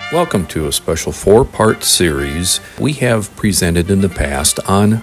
Welcome to a special 4-part series we have presented in the past on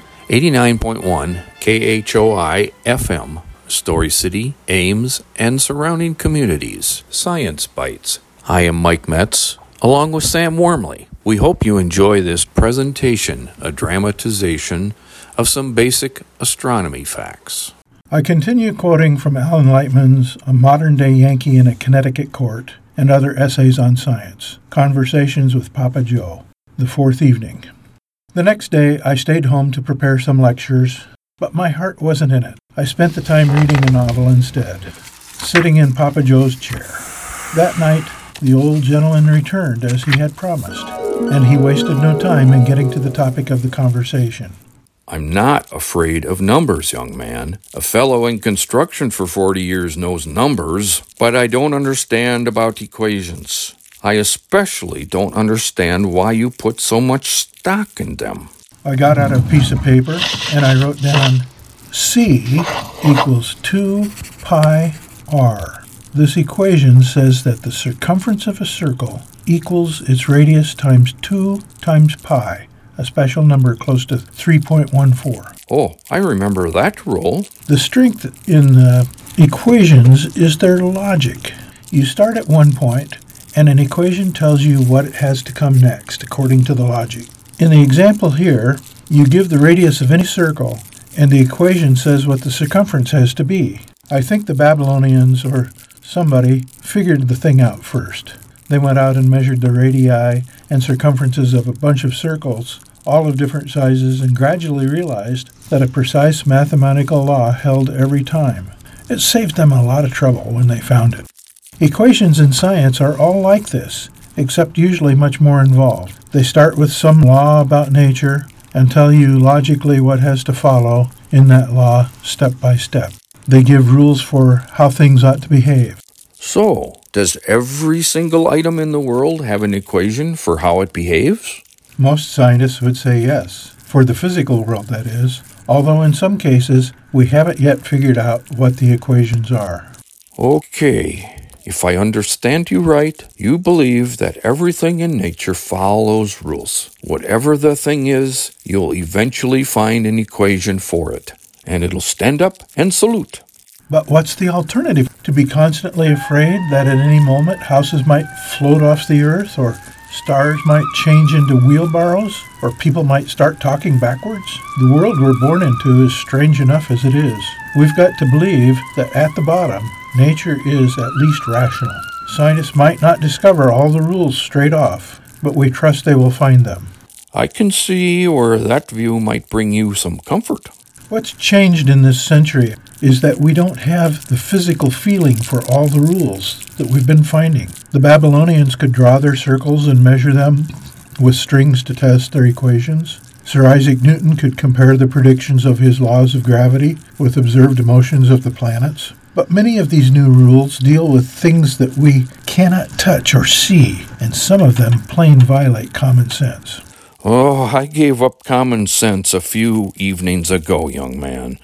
89.1 KHOI FM, Story City, Ames, and surrounding communities, Science Bites. I am Mike Metz, along with Sam Wormley. We hope you enjoy this presentation, a dramatization of some basic astronomy facts. I continue quoting from Alan Lightman's A Modern-Day Yankee in a Connecticut Court and other essays on science, Conversations with Papa Joe, the fourth evening. The next day, I stayed home to prepare some lectures, but my heart wasn't in it. I spent the time reading a novel instead, sitting in Papa Joe's chair. That night, the old gentleman returned as he had promised, and he wasted no time in getting to the topic of the conversation. I'm not afraid of numbers, young man. A fellow in construction for 40 years knows numbers, but I don't understand about equations. I especially don't understand why you put so much stock in them. I got out a piece of paper and I wrote down C equals 2 pi r. This equation says that the circumference of a circle equals its radius times 2 times pi, a special number close to 3.14. Oh, I remember that rule. The strength in equations is their logic. You start at one point, and an equation tells you what has to come next, according to the logic. In the example here, you give the radius of any circle, and the equation says what the circumference has to be. I think the Babylonians, or somebody, figured the thing out first. They went out and measured the radii and circumferences of a bunch of circles, all of different sizes, and gradually realized that a precise mathematical law held every time. It saved them a lot of trouble when they found it. Equations in science are all like this, except usually much more involved. They start with some law about nature and tell you logically what has to follow in that law step by step. They give rules for how things ought to behave. So, does every single item in the world have an equation for how it behaves? Most scientists would say yes, for the physical world that is, although in some cases we haven't yet figured out what the equations are. Okay, if I understand you right, you believe that everything in nature follows rules. Whatever the thing is, you'll eventually find an equation for it, and it'll stand up and salute. But what's the alternative? To be constantly afraid that at any moment houses might float off the earth, or stars might change into wheelbarrows, or people might start talking backwards? The world we're born into is strange enough as it is. We've got to believe that at the bottom, nature is at least rational. Scientists might not discover all the rules straight off, but we trust they will find them. I can see where that view might bring you some comfort. What's changed in this century is that we don't have the physical feeling for all the rules that we've been finding. The Babylonians could draw their circles and measure them with strings to test their equations. Sir Isaac Newton could compare the predictions of his laws of gravity with observed motions of the planets. But many of these new rules deal with things that we cannot touch or see, and some of them plain violate common sense. Oh, I gave up common sense a few evenings ago, young man.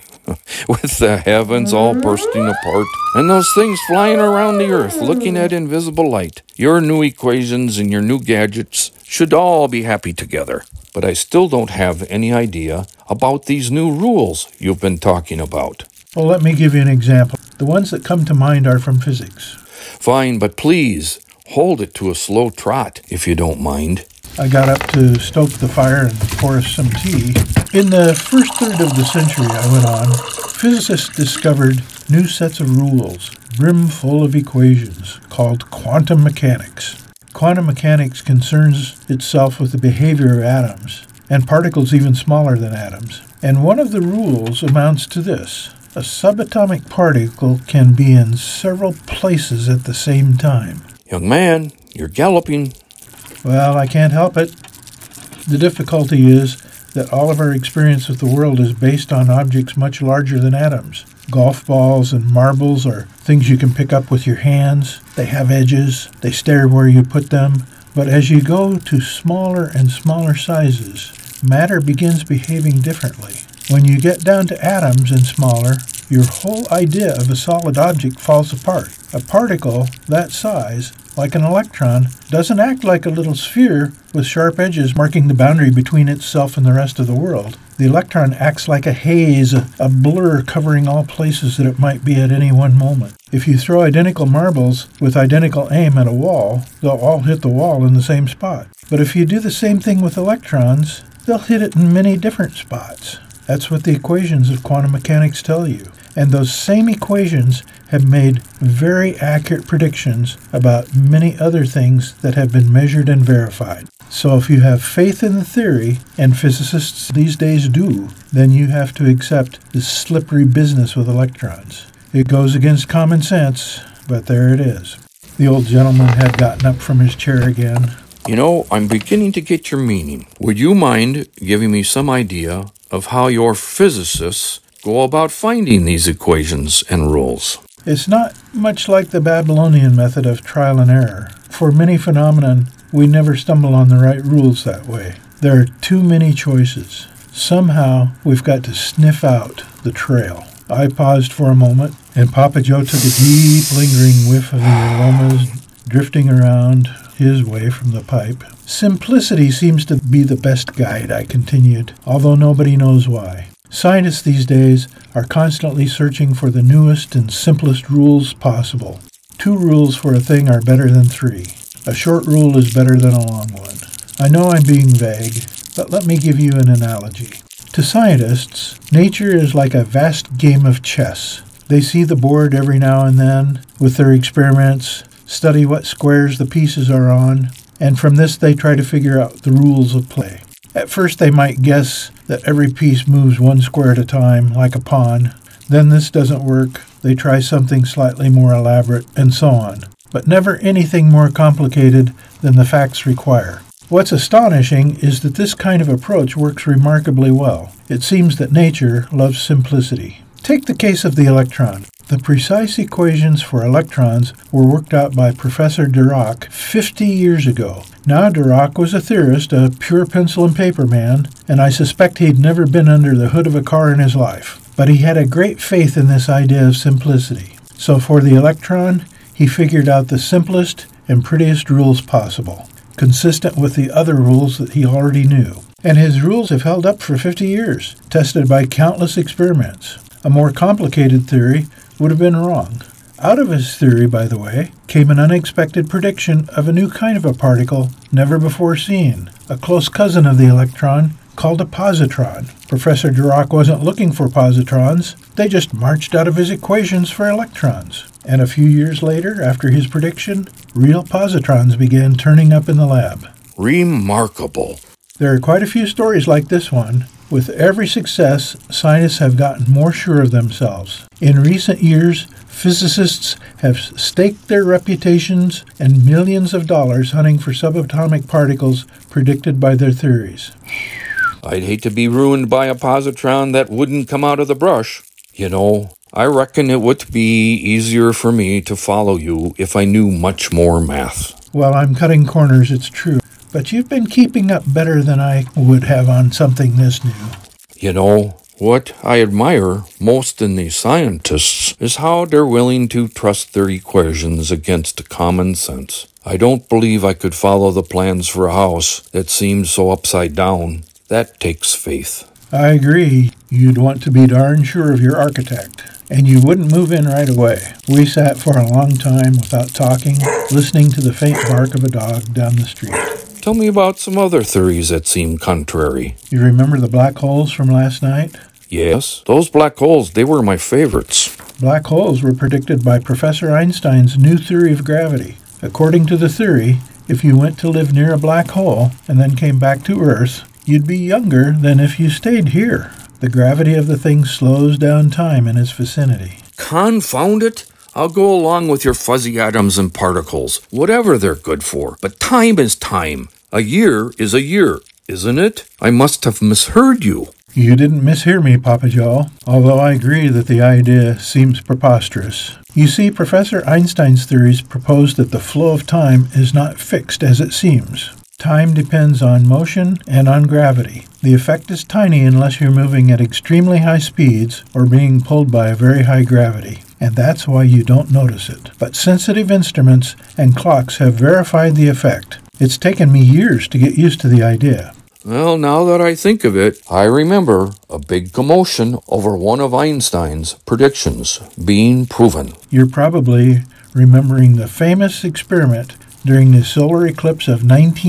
With the heavens all bursting apart and those things flying around the earth looking at invisible light, your new equations and your new gadgets should all be happy together. But I still don't have any idea about these new rules you've been talking about. Well, let me give you an example. The ones that come to mind are from physics. Fine, but please hold it to a slow trot, if you don't mind. I got up to stoke the fire and pour us some tea. In the first third of the century, I went on, physicists discovered new sets of rules, brimful of equations, called quantum mechanics. Quantum mechanics concerns itself with the behavior of atoms, and particles even smaller than atoms. And one of the rules amounts to this. A subatomic particle can be in several places at the same time. Young man, you're galloping. Well, I can't help it. The difficulty is that all of our experience of the world is based on objects much larger than atoms. Golf balls and marbles are things you can pick up with your hands. They have edges. They stay where you put them. But as you go to smaller and smaller sizes, matter begins behaving differently. When you get down to atoms and smaller, your whole idea of a solid object falls apart. A particle that size like an electron, doesn't act like a little sphere with sharp edges marking the boundary between itself and the rest of the world. The electron acts like a haze, a blur covering all places that it might be at any one moment. If you throw identical marbles with identical aim at a wall, they'll all hit the wall in the same spot. But if you do the same thing with electrons, they'll hit it in many different spots. That's what the equations of quantum mechanics tell you. And those same equations have made very accurate predictions about many other things that have been measured and verified. So if you have faith in the theory, and physicists these days do, then you have to accept this slippery business with electrons. It goes against common sense, but there it is. The old gentleman had gotten up from his chair again. You know, I'm beginning to get your meaning. Would you mind giving me some idea of how your physicists go about finding these equations and rules? It's not much like the Babylonian method of trial and error. For many phenomena, we never stumble on the right rules that way. There are too many choices. Somehow, we've got to sniff out the trail. I paused for a moment, and Papa Joe took a deep, lingering whiff of the aromas drifting around his way from the pipe. Simplicity seems to be the best guide, I continued, although nobody knows why. Scientists these days are constantly searching for the newest and simplest rules possible. 2 rules for a thing are better than 3. A short rule is better than a long one. I know I'm being vague, but let me give you an analogy. To scientists, nature is like a vast game of chess. They see the board every now and then with their experiments, study what squares the pieces are on, and from this they try to figure out the rules of play. At first they might guess that every piece moves 1 square at a time, like a pawn. Then this doesn't work. They try something slightly more elaborate, and so on. But never anything more complicated than the facts require. What's astonishing is that this kind of approach works remarkably well. It seems that nature loves simplicity. Take the case of the electron. The precise equations for electrons were worked out by Professor Dirac 50 years ago. Now Dirac was a theorist, a pure pencil and paper man, and I suspect he'd never been under the hood of a car in his life. But he had a great faith in this idea of simplicity. So for the electron, he figured out the simplest and prettiest rules possible, consistent with the other rules that he already knew. And his rules have held up for 50 years, tested by countless experiments. A more complicated theory would have been wrong. Out of his theory, by the way, came an unexpected prediction of a new kind of a particle never before seen, a close cousin of the electron called a positron. Professor Dirac wasn't looking for positrons. They just marched out of his equations for electrons. And a few years later, after his prediction, real positrons began turning up in the lab. Remarkable. There are quite a few stories like this one. With every success, scientists have gotten more sure of themselves. In recent years, physicists have staked their reputations and millions of dollars hunting for subatomic particles predicted by their theories. I'd hate to be ruined by a positron that wouldn't come out of the brush. You know, I reckon it would be easier for me to follow you if I knew much more math. Well, I'm cutting corners, it's true. But you've been keeping up better than I would have on something this new. You know, what I admire most in these scientists is how they're willing to trust their equations against common sense. I don't believe I could follow the plans for a house that seems so upside down. That takes faith. I agree. You'd want to be darn sure of your architect. And you wouldn't move in right away. We sat for a long time without talking, listening to the faint bark of a dog down the street. Tell me about some other theories that seem contrary. You remember the black holes from last night? Yes, those black holes, they were my favorites. Black holes were predicted by Professor Einstein's new theory of gravity. According to the theory, if you went to live near a black hole and then came back to Earth, you'd be younger than if you stayed here. The gravity of the thing slows down time in its vicinity. Confound it! I'll go along with your fuzzy atoms and particles, whatever they're good for. But time is time. A year is a year, isn't it? I must have misheard you. You didn't mishear me, Papa Joe, although I agree that the idea seems preposterous. You see, Professor Einstein's theories propose that the flow of time is not fixed as it seems. Time depends on motion and on gravity. The effect is tiny unless you're moving at extremely high speeds or being pulled by a very high gravity. and that's why you don't notice it. But sensitive instruments and clocks have verified the effect. It's taken me years to get used to the idea. Well, now that I think of it, I remember a big commotion over one of Einstein's predictions being proven. You're probably remembering the famous experiment during the solar eclipse of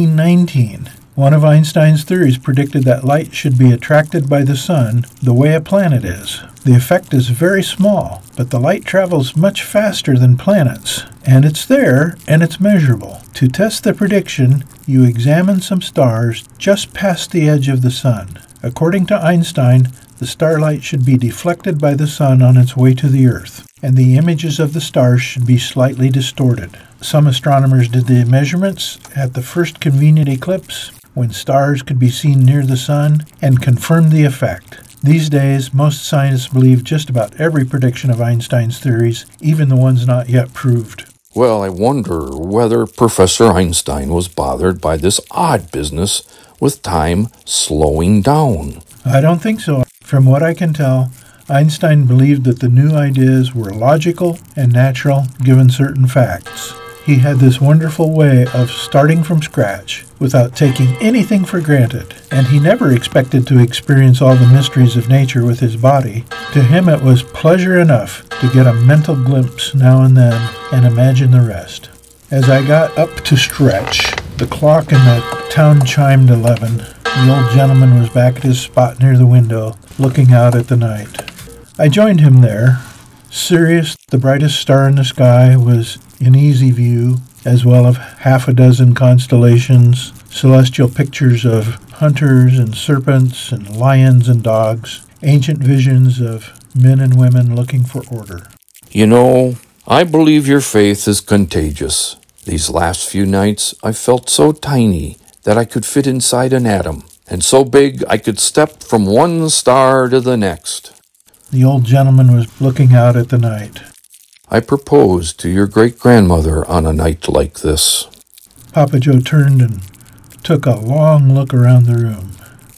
1919. One of Einstein's theories predicted that light should be attracted by the sun the way a planet is. The effect is very small, but the light travels much faster than planets, and it's there and it's measurable. To test the prediction, you examine some stars just past the edge of the sun. According to Einstein, the starlight should be deflected by the sun on its way to the Earth, and the images of the stars should be slightly distorted. Some astronomers did the measurements at the first convenient eclipse, when stars could be seen near the sun, and confirmed the effect. These days, most scientists believe just about every prediction of Einstein's theories, even the ones not yet proved. Well, I wonder whether Professor Einstein was bothered by this odd business with time slowing down. I don't think so. From what I can tell, Einstein believed that the new ideas were logical and natural given certain facts. He had this wonderful way of starting from scratch without taking anything for granted, and he never expected to experience all the mysteries of nature with his body. To him it was pleasure enough to get a mental glimpse now and then and imagine the rest. As I got up to stretch, the clock in the town chimed 11. The old gentleman was back at his spot near the window, looking out at the night. I joined him there. Sirius, the brightest star in the sky, was in easy view, as well as half a dozen constellations, celestial pictures of hunters and serpents and lions and dogs, ancient visions of men and women looking for order. You know, I believe your faith is contagious. These last few nights, I felt so tiny that I could fit inside an atom, and so big I could step from one star to the next. The old gentleman was looking out at the night. I proposed to your great-grandmother on a night like this. Papa Joe turned and took a long look around the room.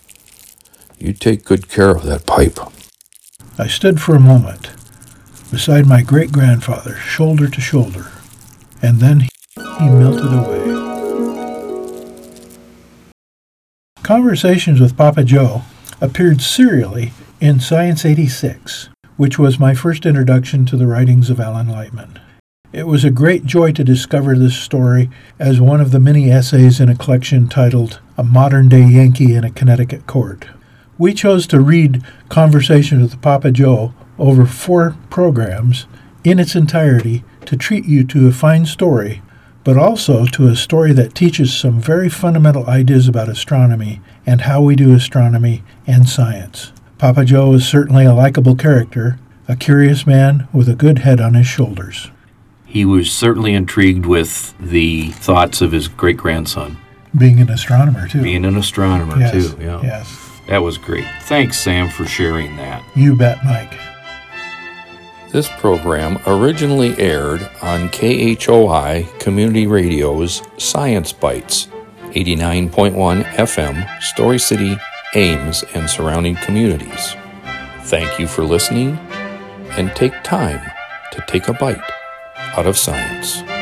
You take good care of that pipe. I stood for a moment beside my great-grandfather, shoulder to shoulder, and then he melted away. Conversations with Papa Joe appeared serially in Science 86, which was my first introduction to the writings of Alan Lightman. It was a great joy to discover this story as one of the many essays in a collection titled A Modern-Day Yankee in a Connecticut Court. We chose to read Conversations with Papa Joe over 4 programs in its entirety to treat you to a fine story, but also to a story that teaches some very fundamental ideas about astronomy and how we do astronomy and science. Papa Joe is certainly a likable character, a curious man with a good head on his shoulders. He was certainly intrigued with the thoughts of his great-grandson. Being an astronomer, too. Being an astronomer, Yes, too. Yeah. Yes. That was great. Thanks, Sam, for sharing that. You bet, Mike. This program originally aired on KHOI Community Radio's Science Bites, 89.1 FM, Story City, Ames, and surrounding communities. Thank you for listening, and take time to take a bite out of science.